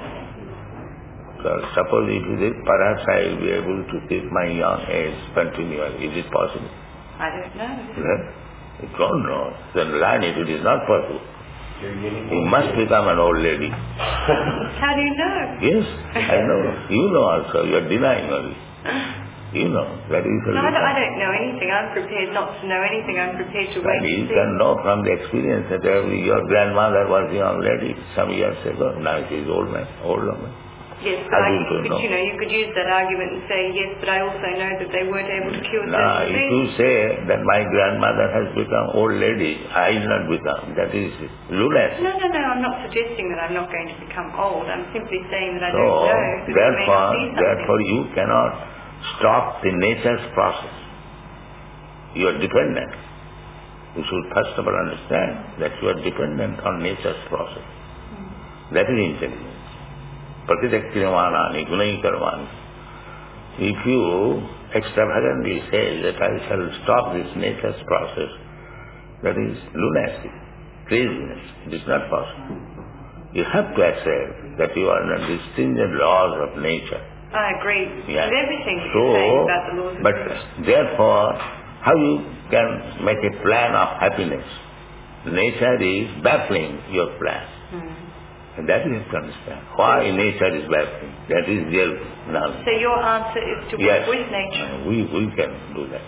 S3: so suppose it is, perhaps I will be able to keep my young age continually. Is it possible?
S8: I don't know.
S3: Well, you don't know. Then learn it. It is not possible.
S5: You're getting
S3: You must become an old lady.
S8: How do you know?
S3: Yes, I know. You know also. You are denying only. You know. That is
S8: No,
S3: a
S8: I don't, I don't know anything. I'm prepared not to know anything. I'm prepared to wait
S3: And you
S8: and see.
S3: can know from the experience that uh, your grandmother was a young lady some years ago. Now she is old man, old woman.
S8: Yes, but,
S3: How
S8: I,
S3: do you
S8: but
S3: know?
S8: you know, you could use that argument and say, yes, but I also know that they weren't able to cure
S3: Now,
S8: certain
S3: if you
S8: things.
S3: say that my grandmother has become old lady, I will not become. That is lunacy.
S8: No, no, no, I'm not suggesting that I'm not going to become old. I'm simply saying that I
S3: So,
S8: don't know. That I may
S3: therefore,
S8: not see something.
S3: therefore you cannot stop the nature's process. You are dependent. You should first of all understand that you are dependent on nature's process. That is intelligence. Prakitakriyamanani, gunaikarmani. If you extravagantly say that I shall stop this nature's process, that is lunacy, craziness. It is not possible. You have to accept that you are under the stringent laws of nature.
S8: I agree
S3: Yeah.
S8: with everything that
S3: So,
S8: you're saying about the laws of
S3: but
S8: nature.
S3: therefore, how you can make a plan of happiness? Nature is baffling your plan.
S8: Hmm.
S3: And that you have to understand. Why nature is baffling? That is real knowledge.
S8: So your answer is to
S3: Yes,
S8: work with nature.
S3: uh, we, we can do that.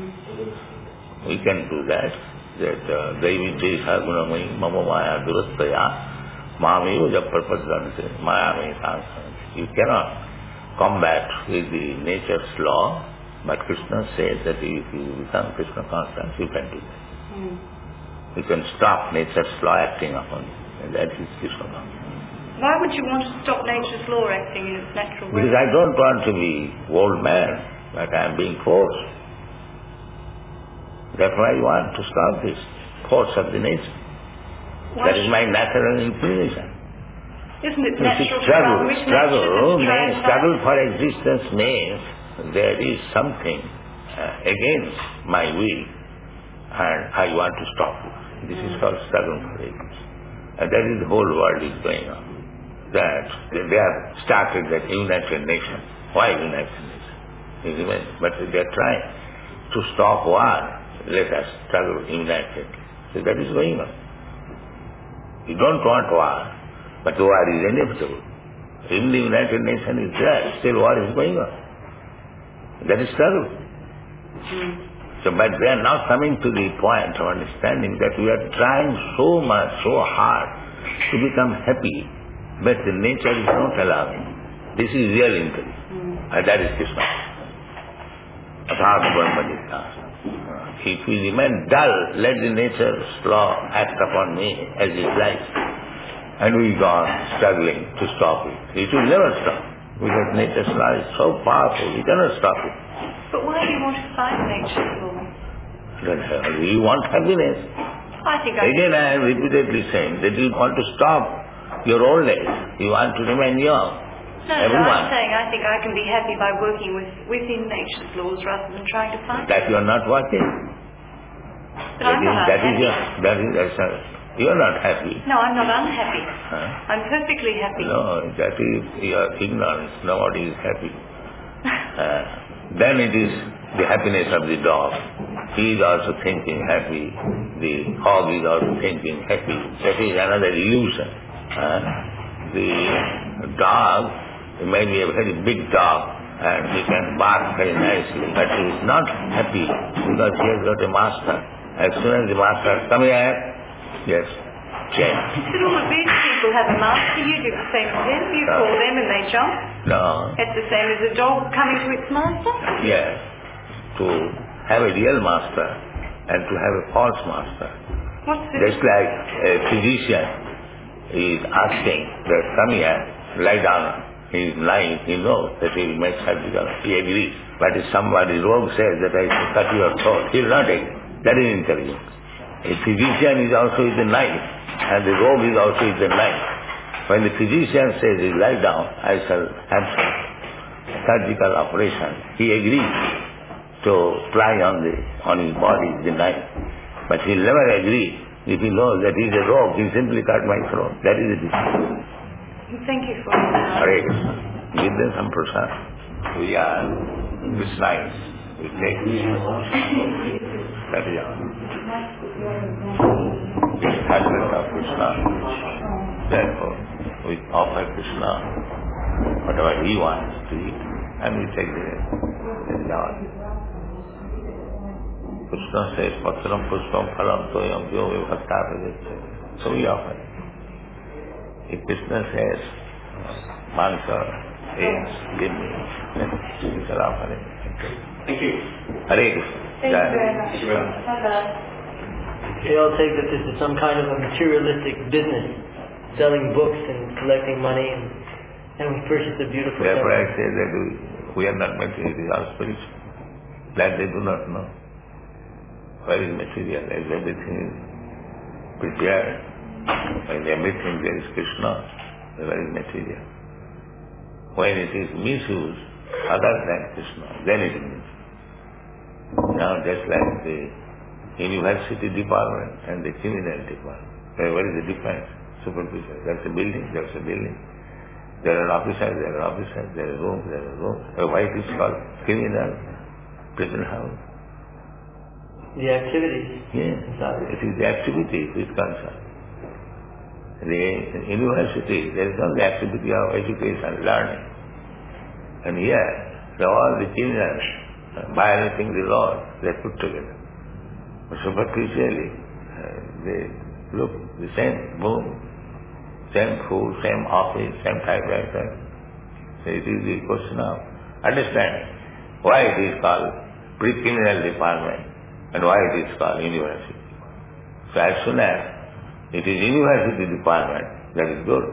S8: Hmm.
S3: We can do that. That Devi Jesha Gunamai Mama Maya Durastaya Mamayo Japarpadante Maya Mesansa. You cannot combat with the nature's law, but Krishna says that if you become Krishna conscious, you can do that.
S8: Hmm.
S3: You can stop nature's law acting upon you. And that is Krishna conscious.
S8: Why would you want to stop nature's law acting in its natural way?
S3: Because I don't want to be old man, but I am being forced. Therefore I want to stop this force of the nature.
S8: Why
S3: That is
S8: should-
S3: my natural inclination.
S8: Isn't it
S3: You see,
S8: natural to
S3: struggle,
S8: run with
S3: struggle,
S8: nature that's
S3: means,
S8: trying
S3: struggle
S8: life?
S3: for existence means there is something uh, against my will and I want to stop it. This is called struggle for existence. And that is the whole world is going on. That they have started that United Nations. Why United Nations? But they are trying to stop war. Let us struggle united. So that is going on. You don't want war, but war is inevitable. Even the United Nations is there, still war is going on. That is struggle.
S8: Hmm.
S3: So, but they are now coming to the point of understanding that we are trying so much, so hard to become happy, but the nature is not allowing. This is real intelligence.
S8: Hmm.
S3: And that is Krishna. Athat Brahmadita. If we remain dull, let the nature's law act upon me as it likes. And we go on struggling to stop it. It will never stop. Because nature's law is so powerful, we cannot stop it.
S8: But why do you want to fight nature's law?
S3: You want happiness.
S8: I think I
S3: Again, I am repeatedly saying that you want to stop your old age. You want to remain young.
S8: No, no,
S3: Everyone.
S8: I'm saying I think I can be happy by working with, within nature's laws rather than trying to find
S3: That you are not working.
S8: But I'm not
S3: that is
S8: unhappy.
S3: your, that is, that's a, you are not happy.
S8: No, I'm not unhappy.
S3: Huh?
S8: I'm perfectly happy.
S3: No, that is your ignorance. Nobody is happy. uh, then it is the happiness of the dog. He is also thinking happy. The hog is also thinking happy. That is another illusion. Uh, the dog, it may be a very big dog and he can bark very nicely, but he is not happy because he has got a master. As soon as the master comes here, yes, change.
S8: But all the big people have a master. You do the same to them. You
S3: No.
S8: call them and they jump.
S3: No.
S8: It's the same as a dog coming to its master.
S3: Yes, to have a real master and to have a false master.
S8: What's the
S3: Just like a physician is asking that come here, lie down. He is lying, he knows that he will make surgical. He agrees. But if somebody rogue says that I should cut your throat, he will not agree. That is intelligence. A physician is also with the knife, and the rogue is also with the knife. When the physician says, lie down, I shall have surgical operation, he agrees to ply on the on his body the knife. But he will never agree if he knows that he is a rogue, he simply cut my throat. That is the difference.
S8: Thank you for that.
S3: Hare Krishna. Give them some prasad. We are Krishnites. We take Krishna. That is our attachment of Krishna. Therefore, we offer Krishna whatever he wants to eat, and we take the enjoy. Krishna says, Patram pushpam phalam toyam yo vibhakta bhajate. So we offer. If Krishna says, Mansa, eggs, give me, then we shall offer it.
S5: Thank you.
S3: Hare Krishna.
S8: Thank you very much.
S5: Thank you very much.
S8: Bye-bye.
S4: They all take that this is some kind of a materialistic business, selling books and collecting money, and, and we purchase a beautiful
S3: Therefore I
S4: temple.
S3: say that we, we are not material, we are spiritual. That they do not know. Where is material? As everything is prepared. When everything there is Krishna, where is material? When it is misused other than Krishna, then it is misused. Now just like the university department and the criminal department, where is the difference? Superficial. There's a building, there's a building. There are officers, there are officers, there are rooms, there are rooms. Why it is called criminal prison house?
S4: The activities.
S3: Yes, it is the activity which is concerned. The university, there is only activity of education, learning. And here, the, all the criminals, violating the law, they put together. Superficially, uh, they look the same room, same food, same office, same typewriter. So it is the question of understanding why it is called pre-criminal department and why it is called university. So as soon as it is university department, that is good.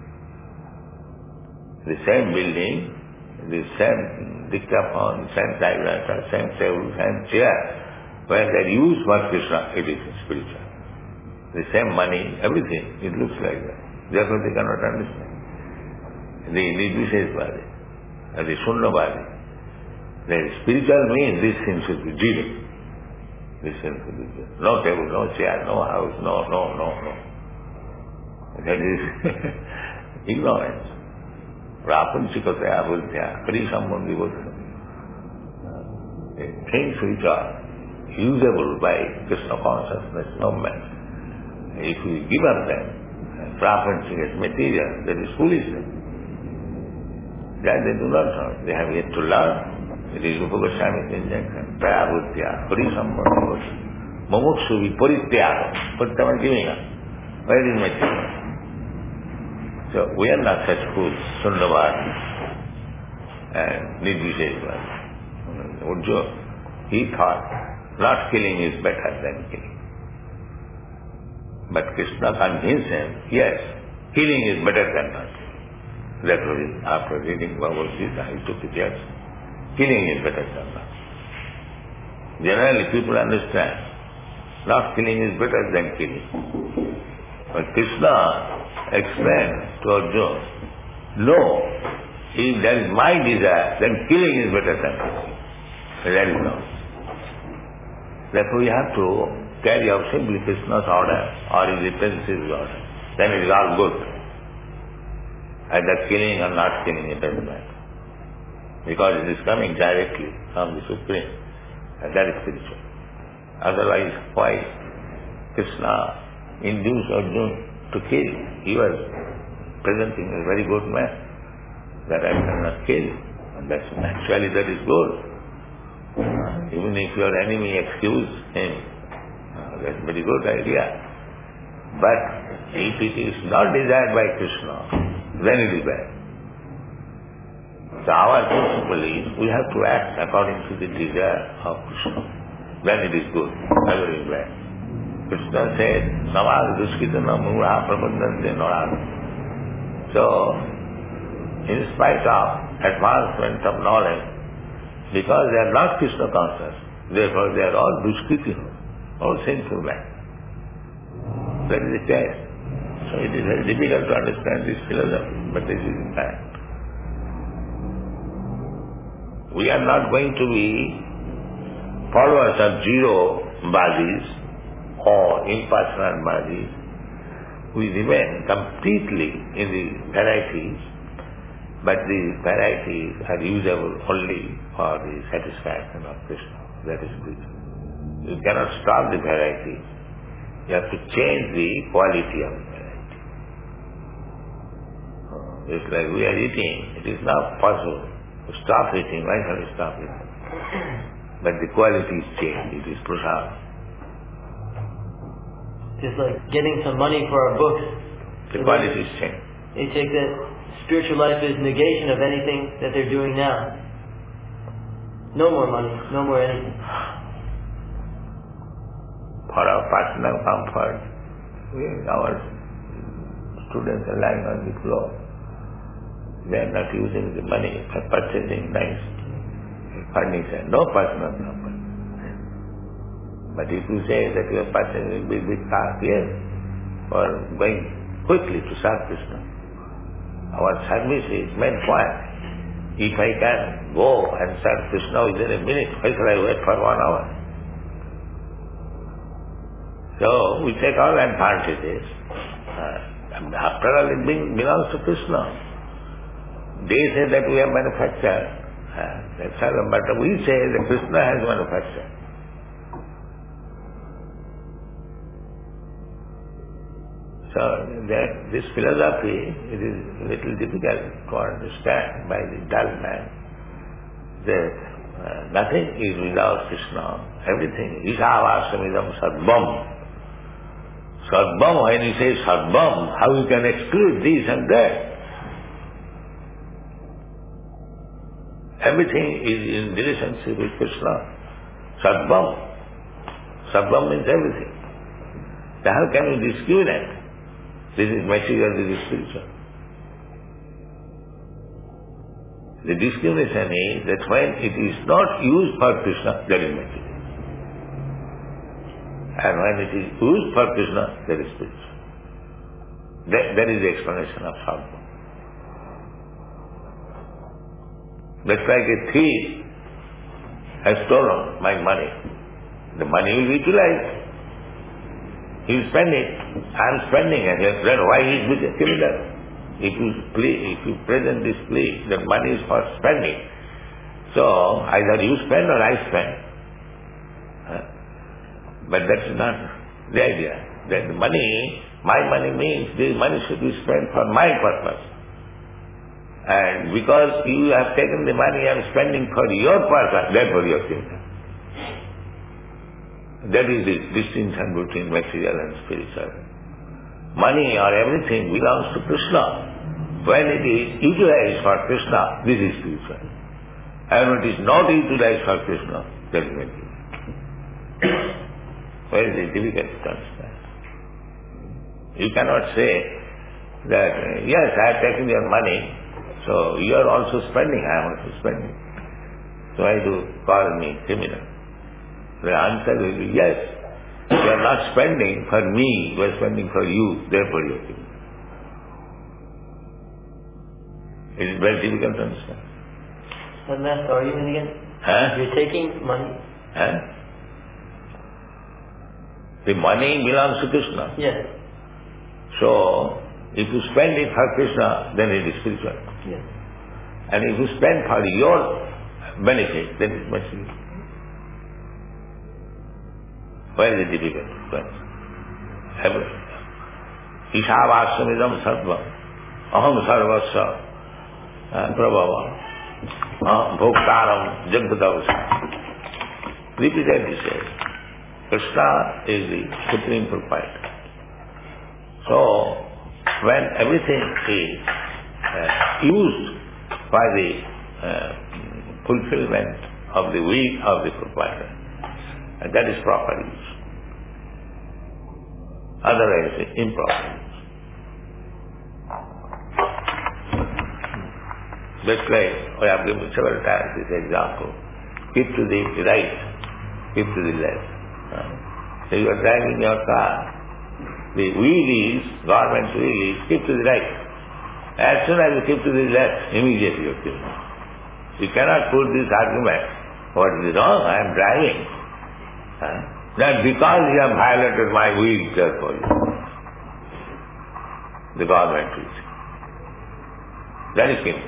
S3: The same building, the same dictaphone, same typewriter, same table, same chair. When they are used for Krishna, it is spiritual. The same money, everything, it looks like that. Therefore they cannot understand. The Nirvishesvadi, or the Shunnavadi, the spiritual means this thing should be zero. This thing should be zero. No table, no chair, no house, no, no, no, no. That is ignorance. Prapanchikataya buddhya, parisambandhi buddha. Things which are usable by Krishna consciousness movement, if we give up them, prapanchik material, that is foolishness. That they do not know. They have yet to learn. It is Rupa Goswami's injunction. Prayabhutya, parisambandhi buddha. Mumukshu viparityaga. Parityaga giving up. Where is material? So we are not such fools, Sunnavadi and Nirvishesvadi. Ujjo, he thought not killing is better than killing. But Krishna convinced him, yes, killing is better than not killing. Therefore, after reading Bhagavad Gita, he took it, yes, killing is better than not. Generally people understand not killing is better than killing. But Krishna explained to Arjuna, no, if that is my desire, then killing is better than killing. That is no. Therefore we have to carry out simply Krishna's order or his representative's order. Then it is all good. Either killing or not killing, it doesn't matter. Because it is coming directly from the Supreme. And that is spiritual. Otherwise, why Krishna induced Arjuna to kill? He was presenting a very good man, that I cannot kill. And that's actually that is good. Uh, even if your enemy excuse him, uh, that's a very good idea. But if it is not desired by Krishna, then it is bad. So our principle is, we have to act according to the desire of Krishna. Then it is good, never is bad. Krishna said, Namad duskitana mura prabandante norad. So, in spite of advancement of knowledge, because they are not Krishna conscious, therefore they are all duskitana, all sinful men. That is the case. So it is very difficult to understand this philosophy, but this is in fact. We are not going to be followers of zero bodies or impersonal bodies. We remain completely in the varieties, but these varieties are usable only for the satisfaction of Krishna. That is Krishna. You cannot stop the variety. You have to change the quality of the variety. It's like we are eating. It is not possible to stop eating. Why shall we stop eating? But the quality is changed. It is prasad.
S4: Just like getting some money for our books.
S3: The quality is changed.
S4: They take that spiritual life as negation of anything that they're doing now. No more money, no more anything.
S3: For our personal comfort, we, our students are lying on the floor. They are not using the money for purchasing nice furniture. No personal comfort. But if you say that you are purchasing big, big car, yes, or going quickly to serve Krishna, our service is meant for it. If I can go and serve Krishna within a minute, why should I wait for one hour? So we take all advantages. Uh, after all, it belongs to Krishna. They say that we have manufactured. Uh, that's all, but we say that Krishna has manufactured. So that this philosophy, it is a little difficult to understand by the dull man, that uh, nothing is without Krishna. Everything is Ishavashamidam Sadbam. Sadbam, when you say Sadbam, how you can exclude this and that? Everything is in relationship with Krishna. Sadbam. Sadbam means everything. So how can you discriminate? This is material, this is spiritual. The discrimination is that when it is not used for Krishna, that is material. And when it is used for Krishna, that is spiritual. That, that is the explanation of Sadhana. That's like a thief has stolen my money. The money will be utilized. He will spend it. I am spending and he has said, why he is a criminal? If you plea, if you present this plea, that money is for spending. So either you spend or I spend. Huh? But that's not the idea. That the money, my money means this money should be spent for my purpose. And because you have taken the money I am spending for your purpose, therefore you are criminal. That is the distinction between material and spiritual. Money or everything belongs to Krishna. When it is utilized for Krishna, this is spiritual. And when it is not utilized for Krishna, that is material. Where is it difficult to understand? You cannot say that, yes, I have taken your money, so you are also spending, I am also spending. So why do you call me criminal? The answer will be yes. You are not spending for me, you are spending for you, therefore you are giving. It is very difficult to understand.
S4: One last argument again?
S3: Huh?
S4: You're taking money?
S3: Huh? The money belongs to Krishna.
S4: Yes.
S3: So, if you spend it for Krishna, then it is spiritual.
S4: Yes.
S3: And if you spend for your benefit, then it must be. Where is it difficult? Everything. Ishavashamidam sarvam. Aham sarvasya. Prabhava. Bhoktaram jagadavasa. Repeatedly says. Krishna is the supreme proprietor. So, when everything is uh, used by the uh, fulfillment of the will of the proprietor, and that is proper use. Otherwise, it's improper use. That's like, we have given several times this example. Keep to the right, keep to the left. So you are driving your car. The wheel is, government wheel is, keep to the right. As soon as you keep to the left, immediately you keep. You cannot put this argument, what is wrong, I am driving. Huh? That because you have violated my will, therefore you. The government will say. That is it.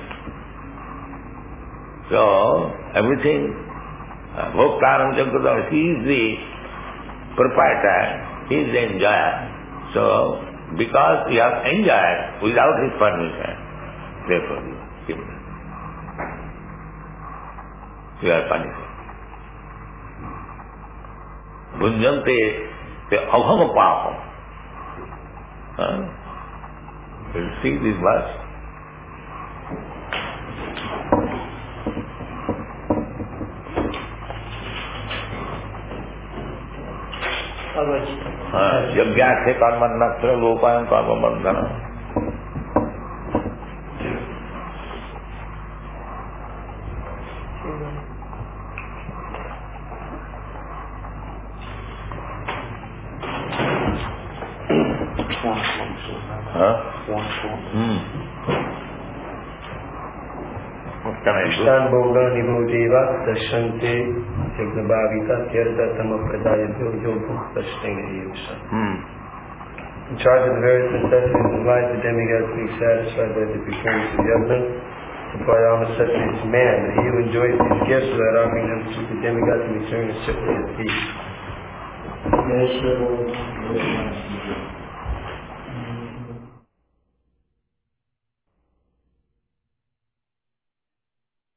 S3: So, everything, Bhoktaram Jagadam, he is the proprietor, he is the enjoyer. So, because you have enjoyed without his permission, therefore you give it. You are punished. Bhunjante te abham papam. Huh? You see this verse? Yajnasya karmanasya lopayam karmamandana. Huh? Hmm. What can I do?
S5: Ishtan Bhoga Nibodeva Dashante Yagnabhavita Tirtha Tamapradayabhyo Yoga Dashtenga Yusha. In charge of the various necessities of life, the demigod to be satisfied by the performance of yajna. The Parama Satya is man, that he who enjoys these gifts without offering them to the demigod in return is simply a thief.